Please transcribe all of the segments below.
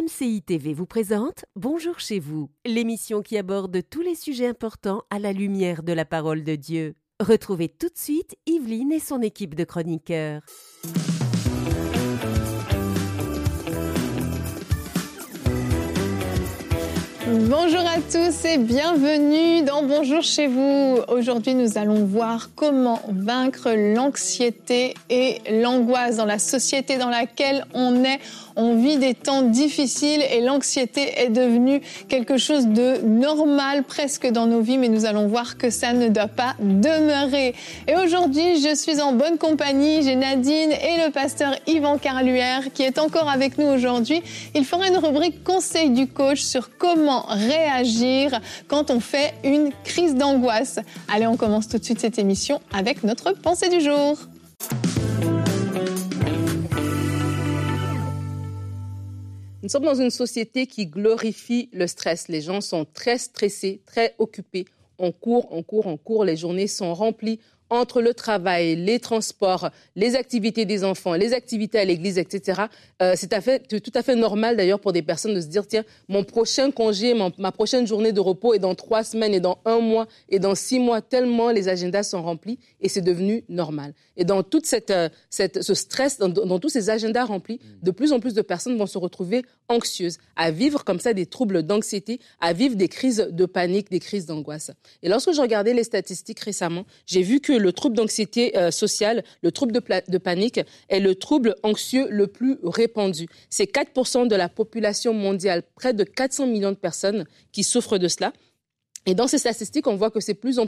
MCI TV vous présente Bonjour chez vous, l'émission qui aborde tous les sujets importants à la lumière de la parole de Dieu. Retrouvez tout de suite Yveline et son équipe de chroniqueurs. Bonjour à tous et bienvenue dans Bonjour chez vous. Aujourd'hui, nous allons voir comment vaincre l'anxiété et l'angoisse dans la société dans laquelle on est. On vit des temps difficiles et l'anxiété est devenue quelque chose de normal presque dans nos vies, mais nous allons voir que ça ne doit pas demeurer. Et aujourd'hui, je suis en bonne compagnie. J'ai Nadine et le pasteur Yvan Carluère qui est encore avec nous aujourd'hui. Il fera une rubrique conseil du coach sur comment réagir quand on fait une crise d'angoisse. Allez, on commence tout de suite cette émission avec notre pensée du jour. Nous sommes dans une société qui glorifie le stress. Les gens sont très stressés, très occupés. On court. Les journées sont remplies entre le travail, les transports, les activités des enfants, les activités à l'église, etc. C'est tout à fait normal d'ailleurs pour des personnes de se dire, tiens, mon prochain congé, ma prochaine journée de repos est dans 3 semaines, et dans 1 mois, et dans 6 mois, tellement les agendas sont remplis, et c'est devenu normal. Et dans tout ce stress, dans tous ces agendas remplis, de plus en plus de personnes vont se retrouver anxieuses, à vivre comme ça des troubles d'anxiété, à vivre des crises de panique, des crises d'angoisse. Et lorsque je regardais les statistiques récemment, j'ai vu que le trouble d'anxiété sociale, le trouble de panique est le trouble anxieux le plus répandu. C'est 4% de la population mondiale, près de 400 millions de personnes qui souffrent de cela. Et dans ces statistiques, on voit que c'est plus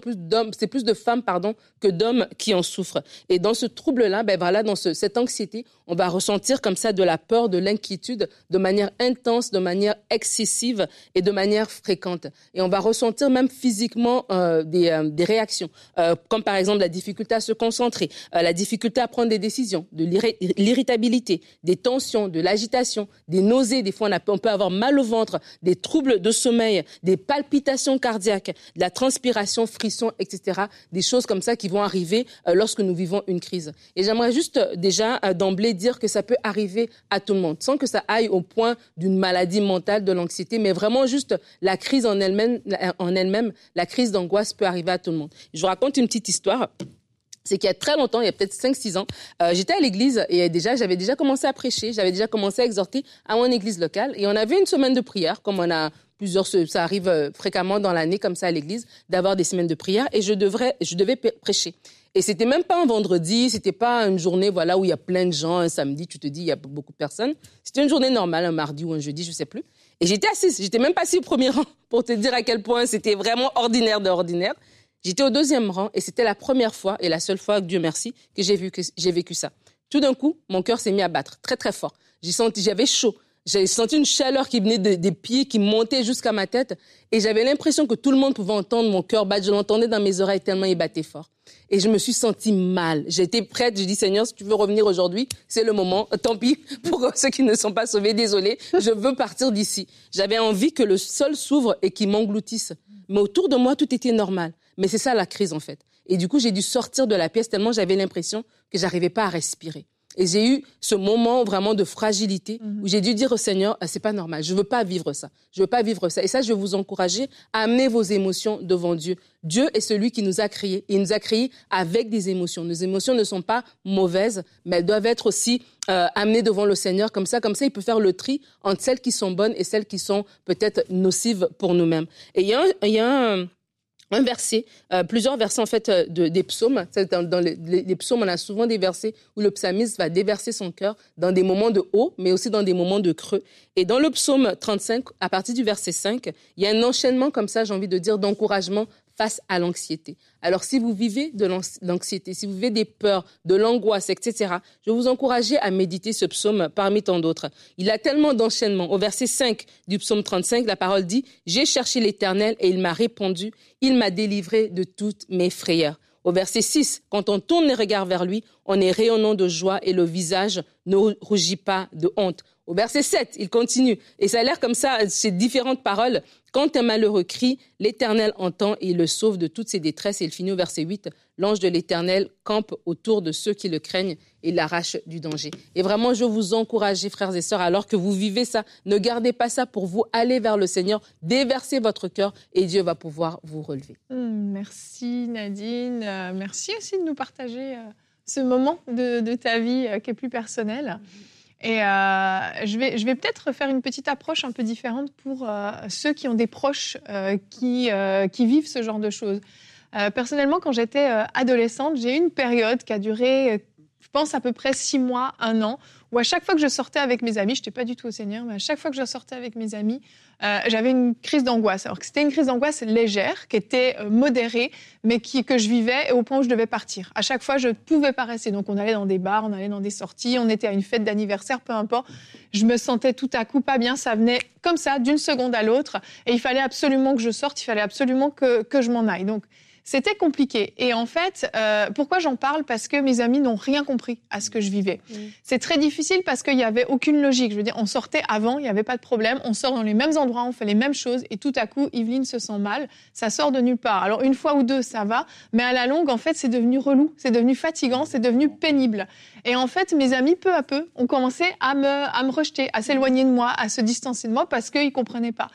de femmes que d'hommes qui en souffrent. Et dans ce trouble-là, dans cette anxiété, on va ressentir comme ça de la peur, de l'inquiétude, de manière intense, de manière excessive et de manière fréquente. Et on va ressentir même physiquement des réactions, comme par exemple la difficulté à se concentrer, la difficulté à prendre des décisions, de l'irritabilité, des tensions, de l'agitation, des nausées. Des fois, on peut avoir mal au ventre, des troubles de sommeil, des palpitations cardiaques, de la transpiration, frissons, etc. Des choses comme ça qui vont arriver lorsque nous vivons une crise. Et j'aimerais juste déjà d'emblée dire que ça peut arriver à tout le monde, sans que ça aille au point d'une maladie mentale, de l'anxiété, mais vraiment juste la crise en elle-même, la crise d'angoisse peut arriver à tout le monde. Je vous raconte une petite histoire. C'est qu'il y a très longtemps, il y a peut-être 5-6 ans, j'étais à l'église et j'avais déjà commencé à prêcher, j'avais déjà commencé à exhorter à mon église locale et on avait une semaine de prière, comme on a ça arrive fréquemment dans l'année comme ça à l'église, d'avoir des semaines de prière et je devais prêcher. Et c'était même pas un vendredi, c'était pas une journée où il y a plein de gens, un samedi, tu te dis il y a beaucoup de personnes. C'était une journée normale, un mardi ou un jeudi, je sais plus. Et j'étais assise, j'étais même pas assise au premier rang pour te dire à quel point c'était vraiment ordinaire de ordinaire. J'étais au 2e rang et c'était la première fois et la seule fois, Dieu merci, que j'ai vécu ça. Tout d'un coup, mon cœur s'est mis à battre très très fort. J'avais chaud. J'avais senti une chaleur qui venait des pieds, qui montait jusqu'à ma tête. Et j'avais l'impression que tout le monde pouvait entendre mon cœur battre. Je l'entendais dans mes oreilles tellement il battait fort. Et je me suis sentie mal. J'étais prête. J'ai dit, Seigneur, si tu veux revenir aujourd'hui, c'est le moment. Tant pis pour ceux qui ne sont pas sauvés. Désolé. Je veux partir d'ici. J'avais envie que le sol s'ouvre et qu'il m'engloutisse. Mais autour de moi, tout était normal. Mais c'est ça la crise, en fait. Et du coup, j'ai dû sortir de la pièce tellement j'avais l'impression que j'arrivais pas à respirer. Et j'ai eu ce moment vraiment de fragilité où j'ai dû dire au Seigneur, c'est pas normal, je veux pas vivre ça. Je veux pas vivre ça. Et ça, je vais vous encourager à amener vos émotions devant Dieu. Dieu est celui qui nous a créés. Et il nous a créés avec des émotions. Nos émotions ne sont pas mauvaises, mais elles doivent être aussi amenées devant le Seigneur. Comme ça, il peut faire le tri entre celles qui sont bonnes et celles qui sont peut-être nocives pour nous-mêmes. Et il y a un verset, plusieurs versets en fait des psaumes. Dans les psaumes, on a souvent des versets où le psalmiste va déverser son cœur dans des moments de haut, mais aussi dans des moments de creux. Et dans le psaume 35, à partir du verset 5, il y a un enchaînement comme ça, j'ai envie de dire, d'encouragement face à l'anxiété. Alors, si vous vivez de l'anxiété, si vous vivez des peurs, de l'angoisse, etc., je vais vous encourager à méditer ce psaume parmi tant d'autres. Il a tellement d'enchaînements. Au verset 5 du psaume 35, la parole dit « J'ai cherché l'Éternel et il m'a répondu, il m'a délivré de toutes mes frayeurs. » Au verset 6, quand on tourne les regards vers lui, on est rayonnant de joie et le visage ne rougit pas de honte. Au verset 7, il continue. Et ça a l'air comme ça, ces différentes paroles. Quand un malheureux crie, l'Éternel entend et il le sauve de toutes ses détresses. Et il finit au verset 8. L'ange de l'Éternel campe autour de ceux qui le craignent et l'arrache du danger. Et vraiment, je vous encourage, frères et sœurs, alors que vous vivez ça, ne gardez pas ça pour vous. Allez vers le Seigneur, déversez votre cœur et Dieu va pouvoir vous relever. Merci Nadine. Merci aussi de nous partager ce moment de ta vie qui est plus personnel. Et je vais peut-être faire une petite approche un peu différente pour ceux qui ont des proches qui vivent ce genre de choses. Personnellement, quand j'étais adolescente, j'ai eu une période qui a duré, je pense, à peu près 6 mois, 1 an, où à chaque fois que je sortais avec mes amis, je n'étais pas du tout au Seigneur, mais à chaque fois que je sortais avec mes amis, j'avais une crise d'angoisse. Alors que c'était une crise d'angoisse légère, qui était modérée, mais que je vivais au point où je devais partir. À chaque fois, je ne pouvais pas rester. Donc on allait dans des bars, on allait dans des sorties, on était à une fête d'anniversaire, peu importe. Je me sentais tout à coup pas bien, ça venait comme ça, d'une seconde à l'autre. Et il fallait absolument que je sorte, il fallait absolument que je m'en aille. Donc c'était compliqué. Et en fait, pourquoi j'en parle ? Parce que mes amis n'ont rien compris à ce que je vivais. C'est très difficile parce qu'il n'y avait aucune logique. Je veux dire, on sortait avant, il n'y avait pas de problème. On sort dans les mêmes endroits, on fait les mêmes choses. Et tout à coup, Yveline se sent mal. Ça sort de nulle part. Alors, une fois ou deux, ça va. Mais à la longue, en fait, c'est devenu relou. C'est devenu fatigant. C'est devenu pénible. Et en fait, mes amis, peu à peu, ont commencé à me rejeter, à s'éloigner de moi, à se distancer de moi parce qu'ils ne comprenaient pas.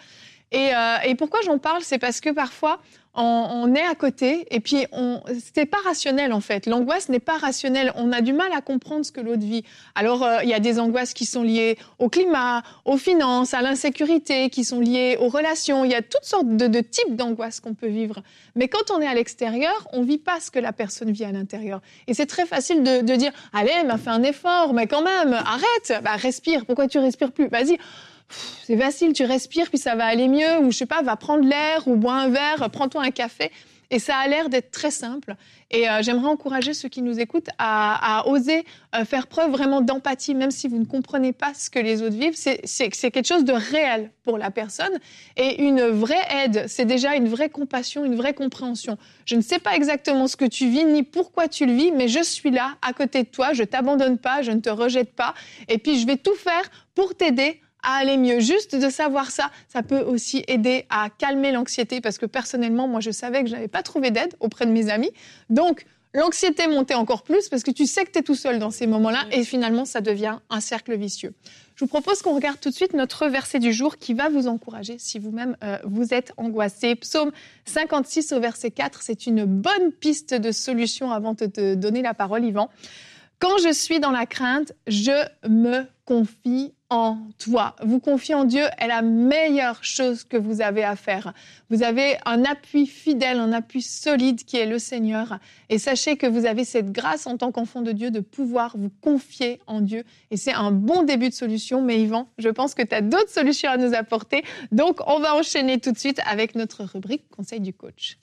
Et pourquoi j'en parle ? C'est parce que parfois, on est à côté et puis c'est pas rationnel en fait. L'angoisse n'est pas rationnelle. On a du mal à comprendre ce que l'autre vit. Alors, il y a des angoisses qui sont liées au climat, aux finances, à l'insécurité, qui sont liées aux relations. Il y a toutes sortes de types d'angoisses qu'on peut vivre. Mais quand on est à l'extérieur, on vit pas ce que la personne vit à l'intérieur. Et c'est très facile de dire « Allez, fais un effort, mais quand même, arrête, respire. Pourquoi tu respires plus ? Vas-y. » C'est facile, tu respires, puis ça va aller mieux, ou je sais pas, va prendre l'air, ou bois un verre, prends-toi un café. Et ça a l'air d'être très simple. Et j'aimerais encourager ceux qui nous écoutent à oser faire preuve vraiment d'empathie, même si vous ne comprenez pas ce que les autres vivent. C'est quelque chose de réel pour la personne. Et une vraie aide, c'est déjà une vraie compassion, une vraie compréhension. Je ne sais pas exactement ce que tu vis, ni pourquoi tu le vis, mais je suis là, à côté de toi, je t'abandonne pas, je ne te rejette pas. Et puis, je vais tout faire pour t'aider à aller mieux. Juste de savoir ça, ça peut aussi aider à calmer l'anxiété parce que personnellement, moi, je savais que je n'avais pas trouvé d'aide auprès de mes amis. Donc, l'anxiété montait encore plus parce que tu sais que tu es tout seul dans ces moments-là et finalement, ça devient un cercle vicieux. Je vous propose qu'on regarde tout de suite notre verset du jour qui va vous encourager si vous-même vous êtes angoissé. Psaume 56 au verset 4, c'est une bonne piste de solution avant de te donner la parole, Yvan. Quand je suis dans la crainte, je me confie en toi. Vous confiez en Dieu est la meilleure chose que vous avez à faire. Vous avez un appui fidèle, un appui solide qui est le Seigneur. Et sachez que vous avez cette grâce en tant qu'enfant de Dieu de pouvoir vous confier en Dieu. Et c'est un bon début de solution. Mais Yvan, je pense que tu as d'autres solutions à nous apporter. Donc, on va enchaîner tout de suite avec notre rubrique Conseil du coach.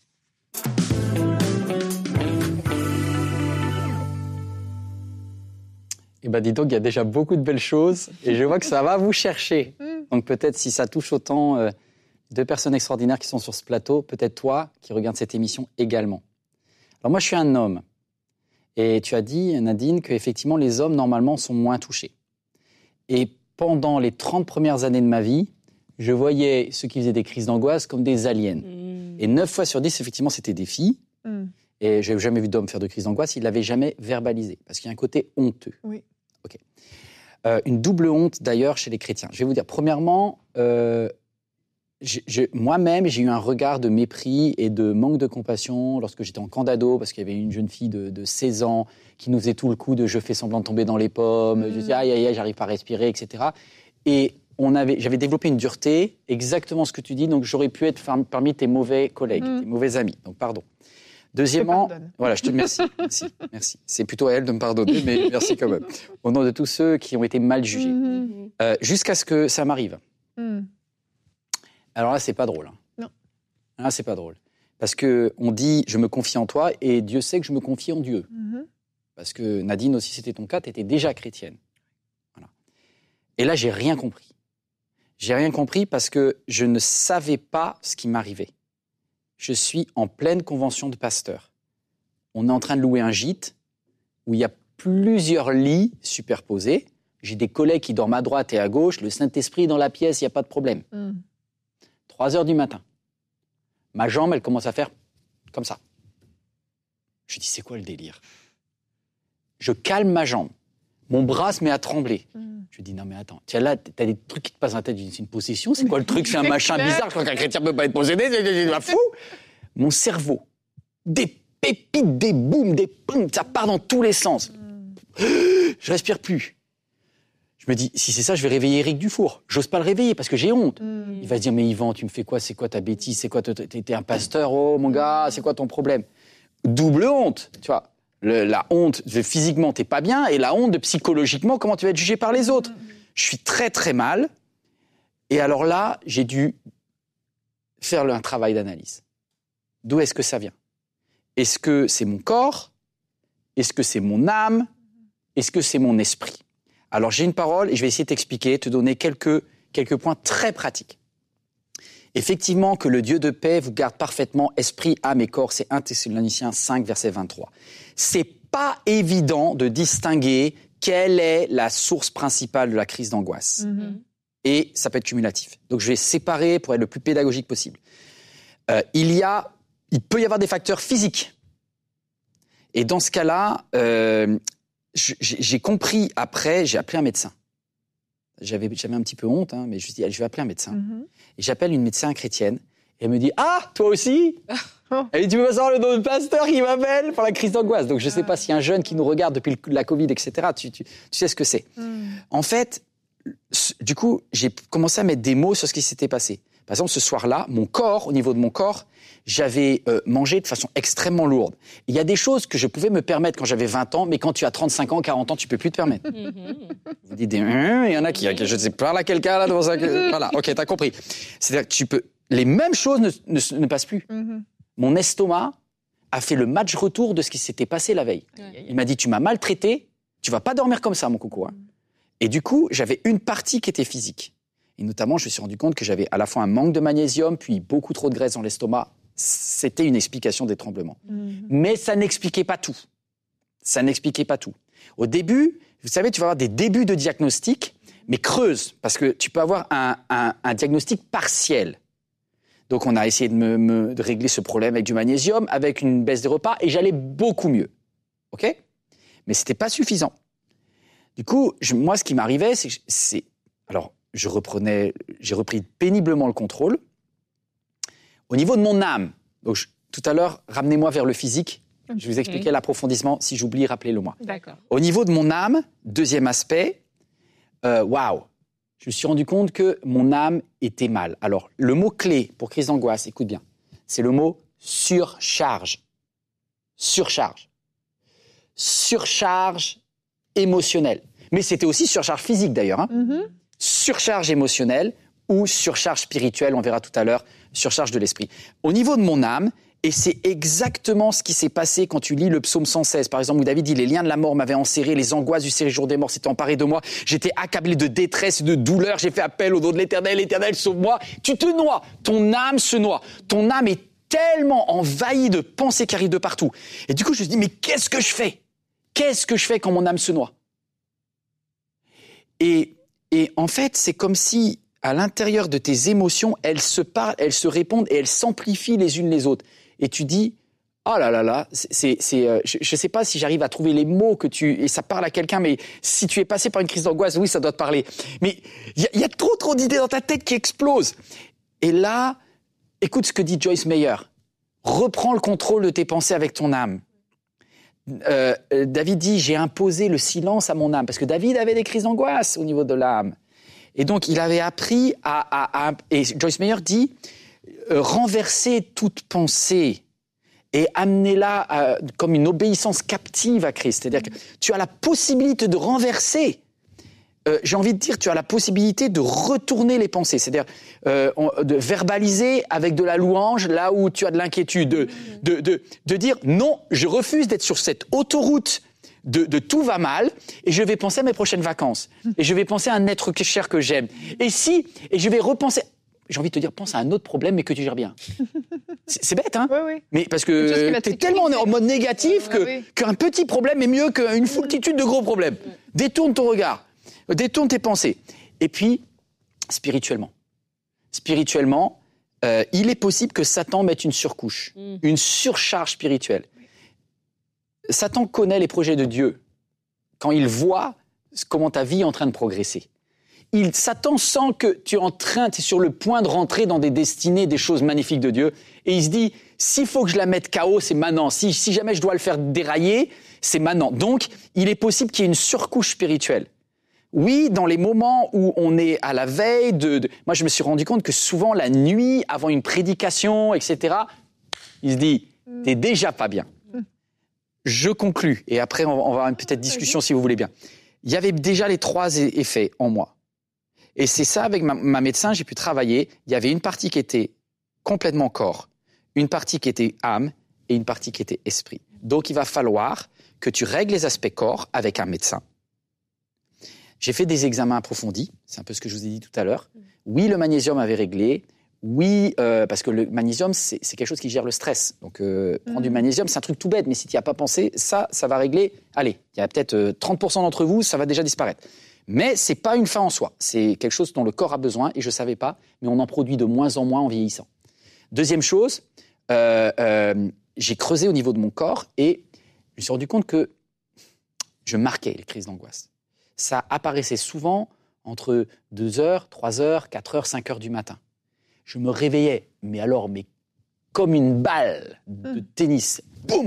Eh bien, dis donc, il y a déjà beaucoup de belles choses et je vois que ça va vous chercher. Donc, peut-être si ça touche autant deux personnes extraordinaires qui sont sur ce plateau, peut-être toi qui regardes cette émission également. Alors, moi, je suis un homme. Et tu as dit, Nadine, qu'effectivement, les hommes, normalement, sont moins touchés. Et pendant les 30 premières années de ma vie, je voyais ceux qui faisaient des crises d'angoisse comme des aliens. Et 9 fois sur 10, effectivement, c'était des filles. Et je n'avais jamais vu d'homme faire de crise d'angoisse. Il ne l'avait jamais verbalisé. Parce qu'il y a un côté honteux. Oui. Ok. Une double honte, d'ailleurs, chez les chrétiens. Je vais vous dire, premièrement, moi-même, j'ai eu un regard de mépris et de manque de compassion lorsque j'étais en camp d'ado, parce qu'il y avait une jeune fille de 16 ans qui nous faisait tout le coup de « je fais semblant de tomber dans les pommes », je disais « aïe, aïe, aïe, j'arrive pas à respirer », etc. Et j'avais développé une dureté, exactement ce que tu dis, donc j'aurais pu être parmi tes mauvais collègues, tes mauvais amis, donc pardon. Deuxièmement, voilà, je te remercie. Merci. C'est plutôt à elle de me pardonner, mais merci quand même. Au nom de tous ceux qui ont été mal jugés. Jusqu'à ce que ça m'arrive. Alors là, c'est pas drôle. Non. Là, c'est pas drôle. Parce qu'on dit, je me confie en toi, et Dieu sait que je me confie en Dieu. Parce que Nadine aussi, c'était ton cas, tu étais déjà chrétienne. Voilà. Et là, j'ai rien compris. J'ai rien compris parce que je ne savais pas ce qui m'arrivait. Je suis en pleine convention de pasteur. On est en train de louer un gîte où il y a plusieurs lits superposés. J'ai des collègues qui dorment à droite et à gauche. Le Saint-Esprit dans la pièce, il n'y a pas de problème. 3 heures du matin. Ma jambe, elle commence à faire comme ça. Je dis, c'est quoi le délire? Je calme ma jambe. Mon bras se met à trembler. Je dis, non mais attends, t'as des trucs qui te passent dans la tête. C'est une possession? C'est quoi le truc? C'est un machin bizarre. Je crois qu'un chrétien ne peut pas être possédé. C'est fou. Mon cerveau, des pépites, des booms, des pings, ça part dans tous les sens. Je respire plus. Je me dis, si c'est ça, je vais réveiller Éric Dufour. J'ose pas le réveiller parce que j'ai honte. Il va se dire, mais Yvan, tu me fais quoi? C'est quoi ta bêtise? C'est quoi? T'es un pasteur? Oh mon gars, c'est quoi ton problème? Double honte, tu vois. La honte de physiquement, t'es pas bien, et la honte de psychologiquement, comment tu vas être jugé par les autres. Je suis très très mal. Et alors là, j'ai dû faire un travail d'analyse. D'où est-ce que ça vient? Est-ce que c'est mon corps? Est-ce que c'est mon âme? Est-ce que c'est mon esprit? Alors j'ai une parole et je vais essayer de t'expliquer, te donner quelques points très pratiques. Effectivement, que le Dieu de paix vous garde parfaitement esprit, âme et corps, c'est 1 Thessaloniciens 5, verset 23. C'est pas évident de distinguer quelle est la source principale de la crise d'angoisse. Et ça peut être cumulatif. Donc je vais séparer pour être le plus pédagogique possible. Il peut y avoir des facteurs physiques. Et dans ce cas-là, j'ai compris après, j'ai appelé un médecin. J'avais un petit peu honte, mais je me suis dit, je vais appeler un médecin. Et j'appelle une médecin chrétienne. Et elle me dit, ah, toi aussi? Elle dit, tu peux pas savoir le nom de pasteur qui m'appelle pour la crise d'angoisse. Donc je sais pas s'il y a un jeune qui nous regarde depuis la Covid, etc. Tu sais ce que c'est. En fait, du coup, j'ai commencé à mettre des mots sur ce qui s'était passé. Par exemple, ce soir-là, mon corps, au niveau de mon corps, j'avais mangé de façon extrêmement lourde. Il y a des choses que je pouvais me permettre quand j'avais 20 ans, mais quand tu as 35 ans, 40 ans, tu peux plus te permettre. Vous dites, il y en a qui je sais, parle à quelqu'un là devant ça. Voilà, ok, t'as compris. C'est-à-dire que les mêmes choses ne passent plus. Mon estomac a fait le match retour de ce qui s'était passé la veille. Il m'a dit, tu m'as maltraité, tu vas pas dormir comme ça, mon coucou. Et du coup, j'avais une partie qui était physique. Et notamment, je me suis rendu compte que j'avais à la fois un manque de magnésium, puis beaucoup trop de graisse dans l'estomac. C'était une explication des tremblements. Mais ça n'expliquait pas tout. Ça n'expliquait pas tout. Au début, vous savez, tu vas avoir des débuts de diagnostic, mais creuse, parce que tu peux avoir un diagnostic partiel. Donc, on a essayé de régler ce problème avec du magnésium, avec une baisse des repas, et j'allais beaucoup mieux. OK? Mais c'était pas suffisant. Du coup, moi, ce qui m'arrivait, alors, j'ai repris péniblement le contrôle. Au niveau de mon âme, donc tout à l'heure, ramenez-moi vers le physique. Je vais vous expliquer l'approfondissement. Si j'oublie, rappelez-le-moi. D'accord. Au niveau de mon âme, deuxième aspect, je me suis rendu compte que mon âme était mal. Alors, le mot-clé pour crise d'angoisse, écoute bien, c'est le mot surcharge. Surcharge. Surcharge émotionnelle. Mais c'était aussi surcharge physique d'ailleurs. Surcharge émotionnelle ou surcharge spirituelle, on verra tout à l'heure, surcharge de l'esprit. Au niveau de mon âme, et c'est exactement ce qui s'est passé quand tu lis le psaume 116, par exemple, où David dit « Les liens de la mort m'avaient enserré, les angoisses du séjour des morts s'étaient emparées de moi, j'étais accablé de détresse et de douleur, j'ai fait appel au nom de l'Éternel, l'Éternel sauve-moi ». Tu te noies, ton âme se noie, ton âme est tellement envahie de pensées qui arrivent de partout. Et du coup, je me dis « Mais qu'est-ce que je fais ? Qu'est-ce que je fais quand mon âme se noie ?» Et en fait, c'est comme si, à l'intérieur de tes émotions, elles se parlent, elles se répondent et elles s'amplifient les unes les autres. Et tu dis, oh là là là, je sais pas si j'arrive à trouver les mots et ça parle à quelqu'un, mais si tu es passé par une crise d'angoisse, oui, ça doit te parler. Mais il y a trop d'idées dans ta tête qui explosent. Et là, écoute ce que dit Joyce Meyer. Reprends le contrôle de tes pensées avec ton âme. David dit, j'ai imposé le silence à mon âme, parce que David avait des crises d'angoisse au niveau de l'âme. Et donc, il avait appris et Joyce Meyer dit, renverser toute pensée et amener-la comme une obéissance captive à Christ. C'est-à-dire que tu as la possibilité de renverser. J'ai envie de dire, tu as la possibilité de retourner les pensées. C'est-à-dire de verbaliser avec de la louange là où tu as de l'inquiétude. De dire, non, je refuse d'être sur cette autoroute de tout va mal, et je vais penser à mes prochaines vacances. Et je vais penser à un être cher que j'aime. Et je vais repenser... J'ai envie de te dire, pense à un autre, mais que tu gères bien. C'est bête, hein? Oui. Mais parce que t'es tellement en mode négatif qu'un petit problème est mieux qu'une foultitude de gros problèmes. Détourne ton regard. Détourne tes pensées. Et puis, spirituellement, il est possible que Satan mette une surcouche, une surcharge spirituelle. Satan connaît les projets de Dieu quand il voit comment ta vie est en train de progresser. Satan sent que tu es sur le point de rentrer dans des destinées, des choses magnifiques de Dieu. Et il se dit, s'il faut que je la mette KO, c'est maintenant. Si jamais je dois le faire dérailler, c'est maintenant. Donc, il est possible qu'il y ait une surcouche spirituelle. Oui, dans les moments où on est à la veille moi, je me suis rendu compte que souvent, la nuit, avant une prédication, etc., il se dit, t'es déjà pas bien. Je conclus, et après, on va avoir une petite discussion si vous voulez bien. Il y avait déjà les 3 effets en moi. Et c'est ça, avec ma médecin, j'ai pu travailler. Il y avait une partie qui était complètement corps, une partie qui était âme et une partie qui était esprit. Donc, il va falloir que tu règles les aspects corps avec un médecin. J'ai fait des examens approfondis, c'est un peu ce que je vous ai dit tout à l'heure. Oui, le magnésium avait réglé. Oui, parce que le magnésium, c'est quelque chose qui gère le stress. Donc, prendre du magnésium, c'est un truc tout bête, mais si tu n'y as pas pensé, ça va régler. Allez, il y a peut-être 30% d'entre vous, ça va déjà disparaître. Mais ce n'est pas une fin en soi. C'est quelque chose dont le corps a besoin, et je ne savais pas, mais on en produit de moins en moins en vieillissant. Deuxième chose, j'ai creusé au niveau de mon corps, et je me suis rendu compte que je marquais les crises d'angoisse. Ça apparaissait souvent entre 2h, 3h, 4h, 5h du matin. Je me réveillais, mais comme une balle de tennis. Boum,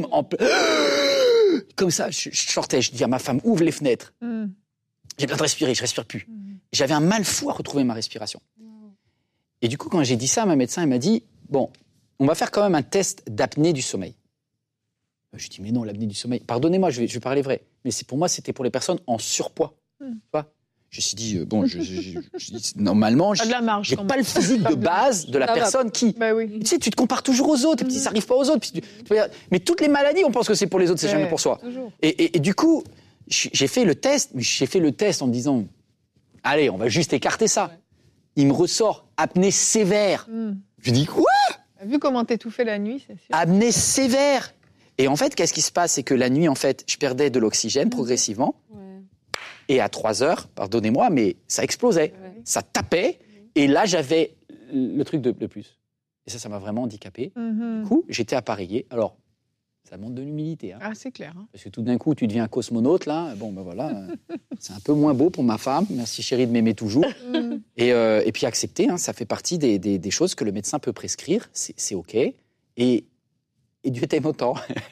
comme ça, je sortais, je dis à ma femme, ouvre les fenêtres. J'ai besoin de respirer, je ne respire plus. J'avais un mal fou à retrouver ma respiration. Et du coup, quand j'ai dit ça à ma médecin, elle m'a dit, bon, on va faire quand même un test d'apnée du sommeil. Je dis, mais non, l'apnée du sommeil, pardonnez-moi, je vais parler vrai, mais pour moi, c'était pour les personnes en surpoids. Tu vois ? Je me suis dit, bon, normalement, je n'ai pas le physique de base de la personne qui... Bah oui. Tu sais, tu te compares toujours aux autres, et puis ça n'arrive pas aux autres. Mais toutes les maladies, on pense que c'est pour les autres, c'est jamais pour soi. Et du coup, j'ai fait le test, mais j'ai fait le test en me disant, allez, on va juste écarter ça. Il me ressort apnée sévère. Je dis, quoi ? Vu comment t'étouffais la nuit, c'est sûr. Apnée sévère. Et en fait, qu'est-ce qui se passe ? C'est que la nuit, en fait, je perdais de l'oxygène progressivement. Et à 3 heures, pardonnez-moi, mais ça explosait. Ça tapait. Et là, j'avais le truc de plus. Et ça m'a vraiment handicapé. Du coup, j'étais appareillé. Alors, ça montre de l'humilité. Hein. Ah, c'est clair. Hein. Parce que tout d'un coup, tu deviens un cosmonaute, là. Bon, ben voilà. C'est un peu moins beau pour ma femme. Merci, chérie, de m'aimer toujours. Et puis, accepter, hein, ça fait partie des choses que le médecin peut prescrire. C'est OK. Et Dieu t'aime autant.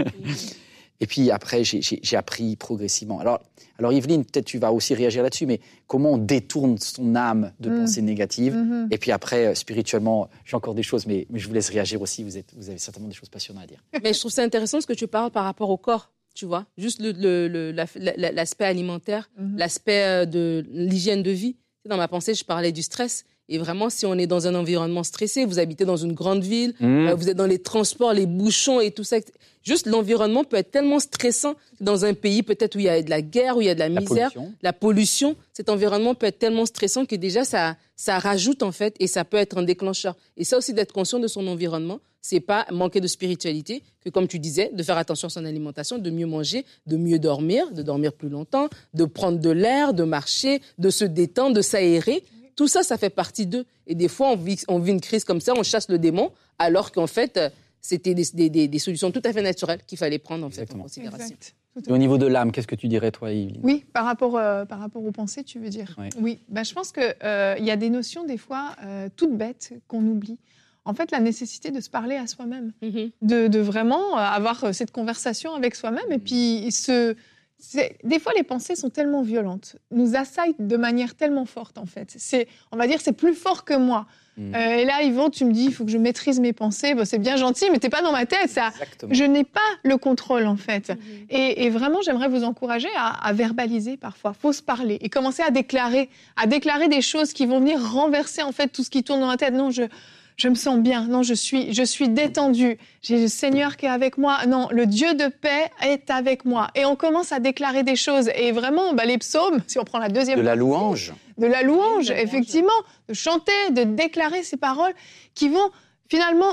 Et puis après, j'ai appris progressivement. Alors Yveline, peut-être tu vas aussi réagir là-dessus, mais comment on détourne son âme de pensées négatives ? Et puis après, spirituellement, j'ai encore des choses, mais je vous laisse réagir aussi. Vous avez certainement des choses passionnantes à dire. Mais je trouve ça intéressant ce que tu parles par rapport au corps, tu vois. Juste l'aspect alimentaire, l'aspect de l'hygiène de vie. Dans ma pensée, je parlais du stress. Et vraiment, si on est dans un environnement stressé, vous habitez dans une grande ville, vous êtes dans les transports, les bouchons et tout ça. Juste l'environnement peut être tellement stressant dans un pays peut-être où il y a de la guerre, où il y a de la misère, la pollution. Cet environnement peut être tellement stressant que déjà ça rajoute en fait et ça peut être un déclencheur. Et ça aussi d'être conscient de son environnement, c'est pas manquer de spiritualité que comme tu disais, de faire attention à son alimentation, de mieux manger, de mieux dormir, de dormir plus longtemps, de prendre de l'air, de marcher, de se détendre, de s'aérer. Tout ça, ça fait partie d'eux. Et des fois, on vit une crise comme ça, on chasse le démon, alors qu'en fait, c'était des solutions tout à fait naturelles qu'il fallait prendre en considération. Et au niveau de l'âme, qu'est-ce que tu dirais, toi, Yveline ? Oui, par rapport aux pensées, tu veux dire ? Oui. Je pense qu'il y a des notions, des fois, toutes bêtes, qu'on oublie. En fait, la nécessité de se parler à soi-même, de vraiment avoir cette conversation avec soi-même, et puis des fois, les pensées sont tellement violentes, nous assaillent de manière tellement forte, en fait. On va dire, c'est plus fort que moi. Et là, Yvon, tu me dis, il faut que je maîtrise mes pensées. Bon, c'est bien gentil, mais t'es pas dans ma tête. Ça. Je n'ai pas le contrôle, en fait. Et vraiment, j'aimerais vous encourager à verbaliser parfois. Faut se parler et commencer à déclarer des choses qui vont venir renverser, en fait, tout ce qui tourne dans la tête. Non, je me sens bien. Non, je suis détendue. J'ai le Seigneur qui est avec moi. Non, le Dieu de paix est avec moi. Et on commence à déclarer des choses. Et vraiment, les psaumes, si on prend la deuxième... De la louange. De la louange, effectivement. De chanter, de déclarer ces paroles qui vont finalement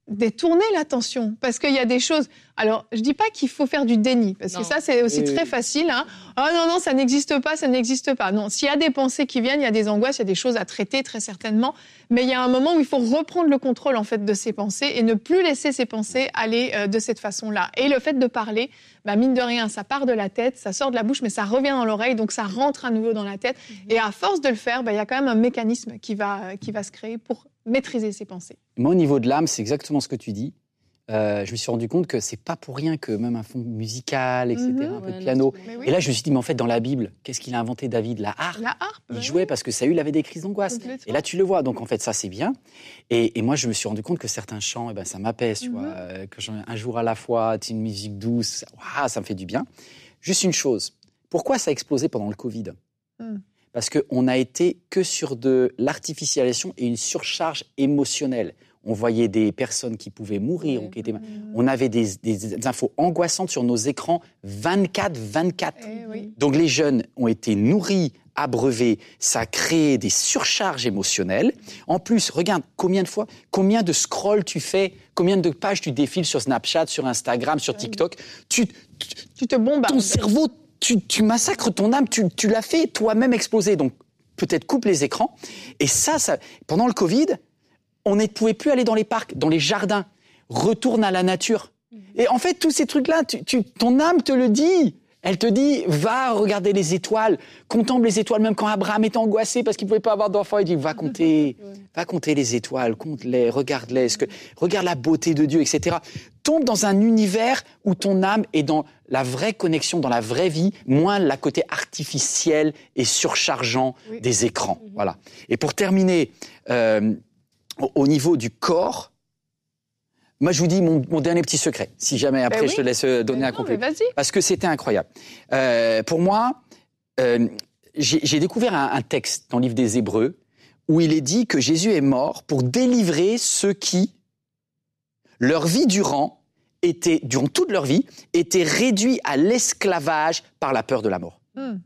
détourner l'attention. Parce qu'il y a des choses... Alors, je ne dis pas qu'il faut faire du déni, parce que ça, c'est aussi très facile. Hein. Oh non, ça n'existe pas, ça n'existe pas. Non, s'il y a des pensées qui viennent, il y a des angoisses, il y a des choses à traiter, très certainement. Mais il y a un moment où il faut reprendre le contrôle, en fait, de ces pensées et ne plus laisser ces pensées aller de cette façon-là. Et le fait de parler, mine de rien, ça part de la tête, ça sort de la bouche, mais ça revient dans l'oreille, donc ça rentre à nouveau dans la tête. Et à force de le faire, il y a quand même un mécanisme qui va se créer pour maîtriser ses pensées. Moi, au niveau de l'âme, c'est exactement ce que tu dis. Je me suis rendu compte que c'est pas pour rien que même un fond musical, etc., un peu de piano. Oui. Et là, je me suis dit, mais en fait, dans la Bible, qu'est-ce qu'il a inventé, David? La harpe. Il jouait parce que Saül avait des crises d'angoisse. Et là, tu le vois. Donc, en fait, ça, c'est bien. Et moi, je me suis rendu compte que certains chants, ça m'apaise, tu vois. Que un jour à la fois, c'est une musique douce. Ça me fait du bien. Juste une chose. Pourquoi ça a explosé pendant le Covid? Parce qu'on a été que sur de l'artificialisation et une surcharge émotionnelle. On voyait des personnes qui pouvaient mourir. On avait des infos angoissantes sur nos écrans 24/24. Donc les jeunes ont été nourris, abreuvés. Ça a créé des surcharges émotionnelles. En plus, regarde combien de scrolls tu fais, combien de pages tu défiles sur Snapchat, sur Instagram, sur TikTok. Tu te bombardes. Ton cerveau, tu massacres ton âme. Tu l'as fait toi-même exploser. Donc peut-être coupe les écrans. Et ça pendant le Covid... On ne pouvait plus aller dans les parcs, dans les jardins. Retourne à la nature. Et en fait, tous ces trucs-là, ton âme te le dit. Elle te dit, va regarder les étoiles, contemple les étoiles. Même quand Abraham était angoissé parce qu'il ne pouvait pas avoir d'enfant, il dit, va compter les étoiles, compte-les, regarde-les, regarde la beauté de Dieu, etc. Tombe dans un univers où ton âme est dans la vraie connexion, dans la vraie vie, moins la côté artificiel et surchargeant des écrans. Voilà. Et pour terminer... au niveau du corps, moi je vous dis mon dernier petit secret, si jamais après je te laisse donner un complément. Parce que c'était incroyable. Pour moi, j'ai découvert un texte dans le livre des Hébreux où il est dit que Jésus est mort pour délivrer ceux qui, leur vie durant toute leur vie, étaient réduits à l'esclavage par la peur de la mort.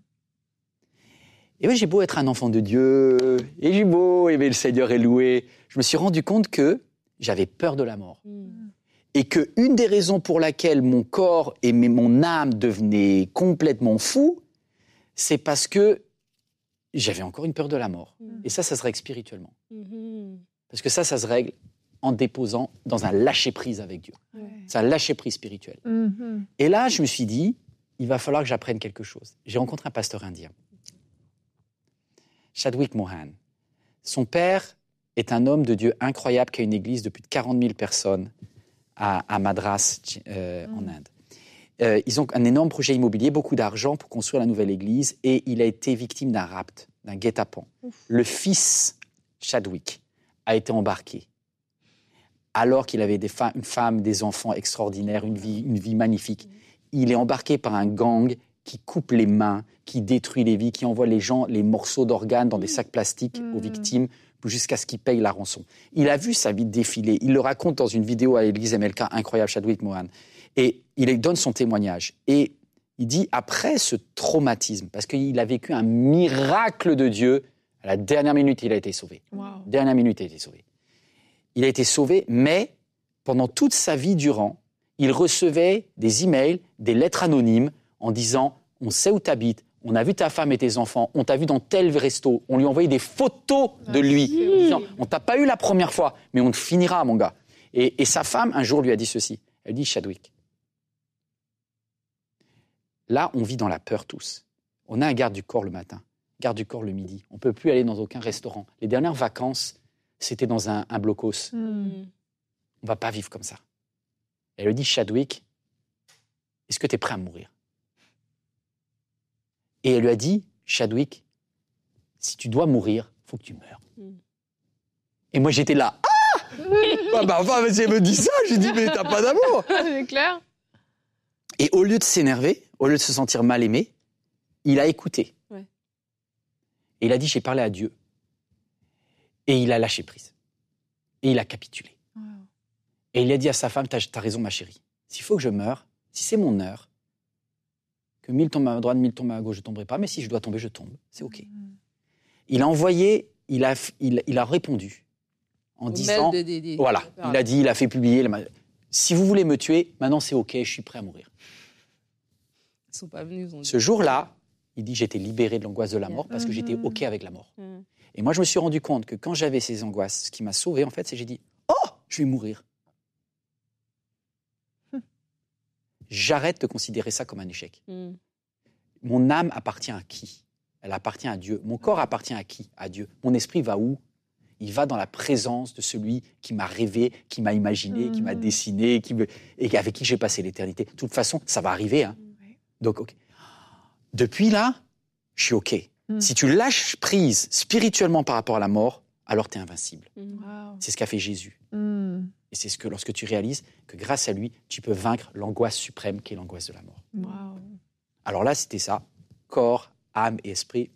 Et bien, j'ai beau être un enfant de Dieu, et j'ai beau aimer le Seigneur et louer, je me suis rendu compte que j'avais peur de la mort. Et qu'une des raisons pour laquelle mon corps et mon âme devenaient complètement fous, c'est parce que j'avais encore une peur de la mort. Et ça se règle spirituellement. Parce que ça se règle en déposant dans un lâcher-prise avec Dieu. C'est un lâcher-prise spirituel. Et là, je me suis dit, il va falloir que j'apprenne quelque chose. J'ai rencontré un pasteur indien. Chadwick Mohan. Son père est un homme de Dieu incroyable qui a une église de plus de 40 000 personnes à Madras, en Inde. Ils ont un énorme projet immobilier, beaucoup d'argent pour construire la nouvelle église, et il a été victime d'un rapt, d'un guet-apens. Le fils Chadwick a été embarqué alors qu'il avait une femme, des enfants extraordinaires, une vie magnifique. Il est embarqué par un gang qui coupe les mains, qui détruit les vies, qui envoie les morceaux d'organes dans des sacs plastiques aux victimes jusqu'à ce qu'ils payent la rançon. Il a vu sa vie défiler. Il le raconte dans une vidéo à l'église MLK, incroyable, Chadwick Mohan. Et il donne son témoignage. Et il dit, après ce traumatisme, parce qu'il a vécu un miracle de Dieu, à la dernière minute, il a été sauvé. Dernière minute, il a été sauvé. Il a été sauvé, mais pendant toute sa vie durant, il recevait des emails, des lettres anonymes, en disant, on sait où tu habites, on a vu ta femme et tes enfants, on t'a vu dans tel resto, on lui a envoyé des photos de lui, en disant, on t'a pas eu la première fois, mais on te finira, mon gars. Et sa femme, un jour, lui a dit ceci. Elle dit, Chadwick, là, on vit dans la peur tous. On a un garde du corps le matin, garde du corps le midi. On ne peut plus aller dans aucun restaurant. Les dernières vacances, c'était dans un blocos. On ne va pas vivre comme ça. Elle lui dit, Chadwick, est-ce que tu es prêt à mourir? Et elle lui a dit, Chadwick, si tu dois mourir, il faut que tu meurs. Et moi, j'étais là. Enfin, si elle me dit ça, j'ai dit, mais t'as pas d'amour. C'est clair. Et au lieu de s'énerver, au lieu de se sentir mal aimé, il a écouté. Et il a dit, j'ai parlé à Dieu. Et il a lâché prise. Et il a capitulé. Et il a dit à sa femme, t'as raison, ma chérie. S'il faut que je meure, si c'est mon heure, que 1000 tombent à ma droite, 1000 tombent à ma gauche, je ne tomberai pas, mais si je dois tomber, je tombe. C'est OK. Il a envoyé, il a répondu en disant, voilà, il a fait publier, si vous voulez me tuer, maintenant c'est OK, je suis prêt à mourir. Ils sont pas venus. Ce jour-là, il dit, j'étais libéré de l'angoisse de la mort parce que j'étais OK avec la mort. Et moi, je me suis rendu compte que quand j'avais ces angoisses, ce qui m'a sauvé, en fait, c'est que j'ai dit, oh, je vais mourir. J'arrête de considérer ça comme un échec. Mon âme appartient à qui? Elle appartient à Dieu. Mon corps appartient à qui? À Dieu. Mon esprit va où? Il va dans la présence de celui qui m'a rêvé, qui m'a imaginé, qui m'a dessiné, et avec qui j'ai passé l'éternité. De toute façon, ça va arriver. Hein. Donc, okay. Depuis là, je suis OK. Si tu lâches prise spirituellement par rapport à la mort, alors tu es invincible. C'est ce qu'a fait Jésus. Et c'est ce que, lorsque tu réalises que grâce à lui, tu peux vaincre l'angoisse suprême qui est l'angoisse de la mort. Alors là, c'était ça. Corps, âme et esprit.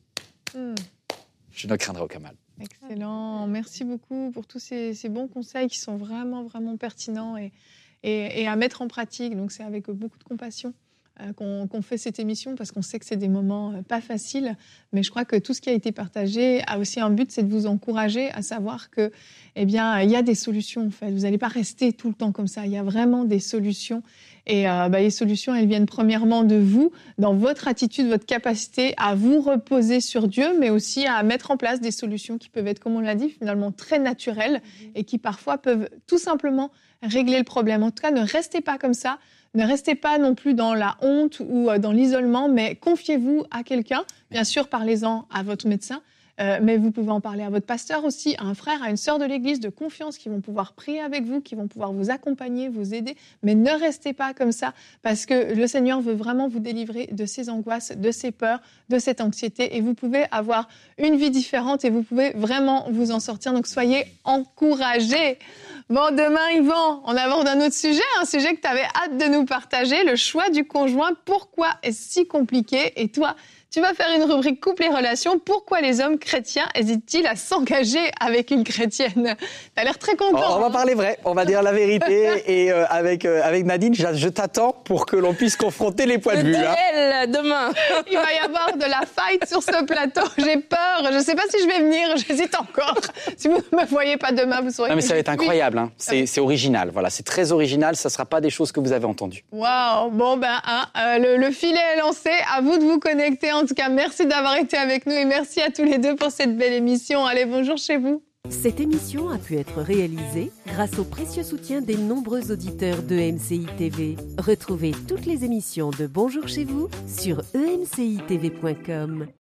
Je ne craindrai aucun mal. Excellent. Merci beaucoup pour tous ces bons conseils qui sont vraiment, vraiment pertinents et à mettre en pratique. Donc, c'est avec beaucoup de compassion qu'on fait cette émission parce qu'on sait que c'est des moments pas faciles. Mais je crois que tout ce qui a été partagé a aussi un but, c'est de vous encourager à savoir que, il y a des solutions, en fait. Vous n'allez pas rester tout le temps comme ça. Il y a vraiment des solutions. Et les solutions, elles viennent premièrement de vous, dans votre attitude, votre capacité à vous reposer sur Dieu, mais aussi à mettre en place des solutions qui peuvent être, comme on l'a dit, finalement très naturelles et qui parfois peuvent tout simplement régler le problème. En tout cas, ne restez pas comme ça. Ne restez pas non plus dans la honte ou dans l'isolement, mais confiez-vous à quelqu'un. Bien sûr, parlez-en à votre médecin, mais vous pouvez en parler à votre pasteur aussi, à un frère, à une sœur de l'Église de confiance qui vont pouvoir prier avec vous, qui vont pouvoir vous accompagner, vous aider. Mais ne restez pas comme ça parce que le Seigneur veut vraiment vous délivrer de ces angoisses, de ces peurs, de cette anxiété. Et vous pouvez avoir une vie différente et vous pouvez vraiment vous en sortir. Donc, soyez encouragés. Bon, demain, Yvan, on aborde un autre sujet, un sujet que tu avais hâte de nous partager, le choix du conjoint. Pourquoi est-ce si compliqué? Et toi, tu vas faire une rubrique couple et relations. Pourquoi les hommes chrétiens hésitent-ils à s'engager avec une chrétienne? T'as l'air très content. On va parler vrai, on va dire la vérité. Et avec Nadine, je t'attends pour que l'on puisse confronter les points de vue. Duel demain. Il va y avoir de la fight sur ce plateau. J'ai peur. Je ne sais pas si je vais venir. J'hésite encore. Si vous ne me voyez pas demain, vous saurez. Non, mais ça va être incroyable. Hein. C'est original. Voilà, c'est très original. Ça ne sera pas des choses que vous avez entendues. Waouh. Bon, le filet est lancé. À vous de vous connecter. En tout cas, merci d'avoir été avec nous et merci à tous les deux pour cette belle émission. Allez, bonjour chez vous. Cette émission a pu être réalisée grâce au précieux soutien des nombreux auditeurs de MCI TV. Retrouvez toutes les émissions de Bonjour chez vous sur emcitv.com.